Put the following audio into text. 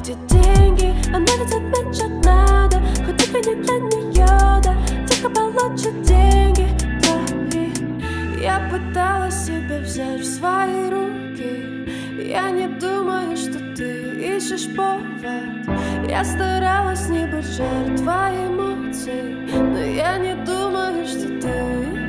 где деньги? Она ведь отмечать надо, хоть и не для нее, да. Тихо получит деньги твои. Я пыталась себя взять в свои руки. Я не думаю, что ты ищешь повод. Я старалась не быть жертвой эмоций, но я не думаю, что ты